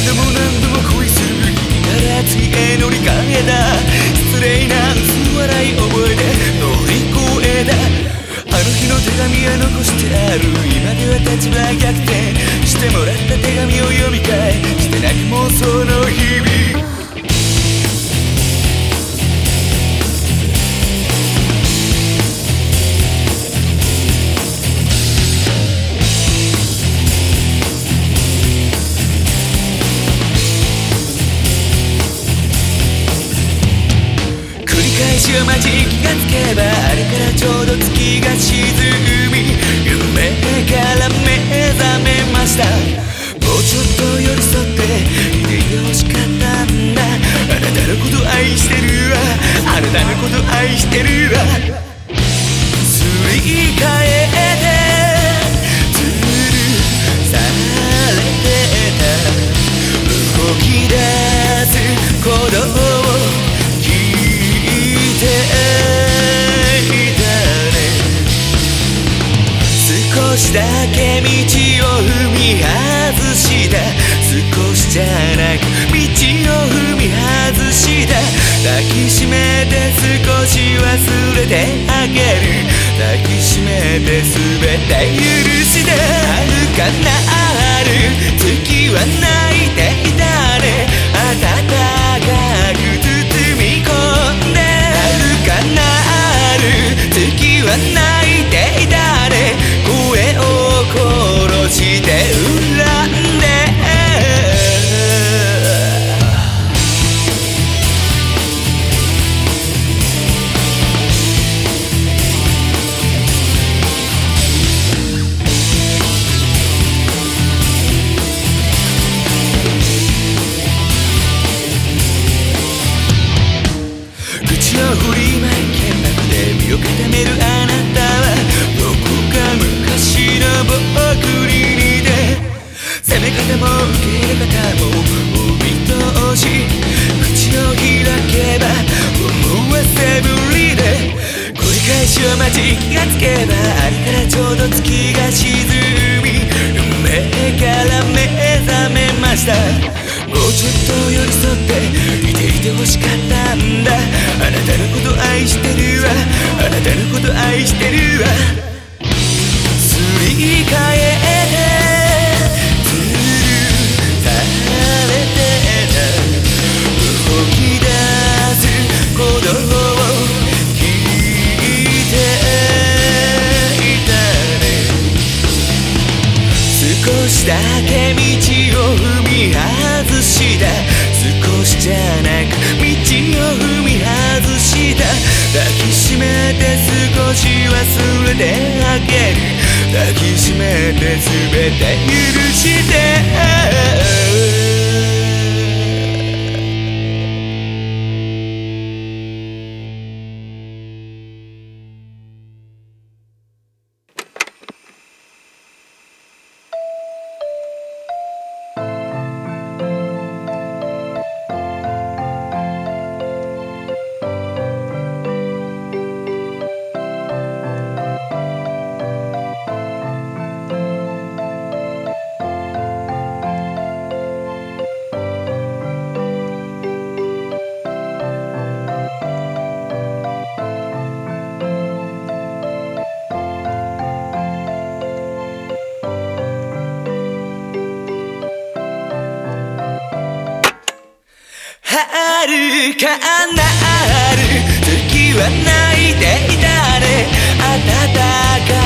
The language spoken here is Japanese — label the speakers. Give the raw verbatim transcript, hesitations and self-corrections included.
Speaker 1: 度も何度も恋する日から次へ乗り換えた失礼な薄笑い覚えで乗り越えたあの日の手紙は残してある今では立場逆転してもらった手紙を読み返して泣く妄想の日々返しを待ち気がつけばあれからちょうど月が沈み夢から目覚めましたもうちょっと寄り添っていていてほしかったんだあなたのこと愛してるわあなたのこと愛してるわすり替えてズルされてた動き出す鼓動を少しだけ道を踏み外した少しじゃなく道を踏み外した抱きしめて少し忘れてあげる抱きしめて全て許して遥かなる月は泣いていたね暖かく包み込んで遥かなる月は泣いていたね声を殺して恨んで口を振りまいけんばくで身を固めるあなたはどこか昔の僕に似て攻め方も受け入れ方もお見通し口を開けば思わせぶりで繰り返しを待ち気がつけばあれからちょうど月が沈み夢から目覚めましたもうちょっと寄り添っていていてほしかったんだあなたのこと愛してるわあなたのこと愛してるわすり替えてズルされてた動き出す鼓動を聞いていたね少しだけ道を踏み外した少しじゃなく道を踏み外した抱きしめて少し忘れてあげる抱きしめて全て許して遥かなる月は泣いていたね暖か